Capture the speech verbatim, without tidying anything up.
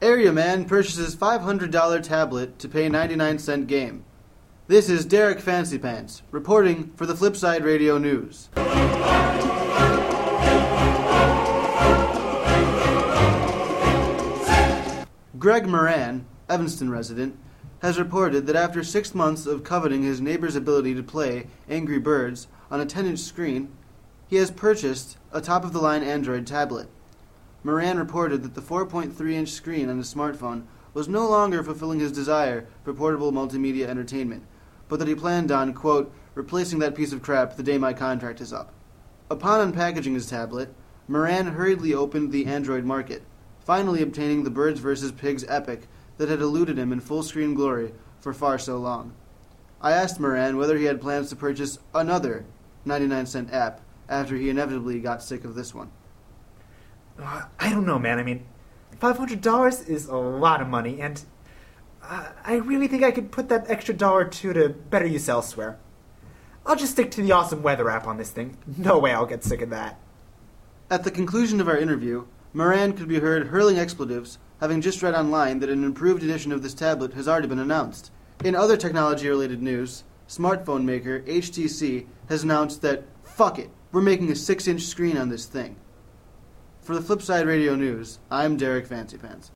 Area man purchases five hundred dollars tablet to pay ninety-nine cent game. This is Derek Fancy Pants, reporting for the Flipside Radio News. Greg Moran, Evanston resident, has reported that after six months of coveting his neighbor's ability to play Angry Birds on a ten-inch screen, he has purchased a top-of-the-line Android tablet. Moran reported that the four point three inch screen on his smartphone was no longer fulfilling his desire for portable multimedia entertainment, but that he planned on, quote, replacing that piece of crap the day my contract is up. Upon unpackaging his tablet, Moran hurriedly opened the Android market, finally obtaining the Birds versus. Pigs epic that had eluded him in full-screen glory for far so long. I asked Moran whether he had plans to purchase another ninety-nine cent app after he inevitably got sick of this one. Uh, I don't know, man. I mean, five hundred dollars is a lot of money, and uh, I really think I could put that extra dollar or two to better use elsewhere. I'll just stick to the awesome weather app on this thing. No way I'll get sick of that. At the conclusion of our interview, Moran could be heard hurling expletives, having just read online that an improved edition of this tablet has already been announced. In other technology-related news, smartphone maker H T C has announced that, fuck it, we're making a six inch screen on this thing. For the Flipside Radio News, I'm Derek Fancy Pants.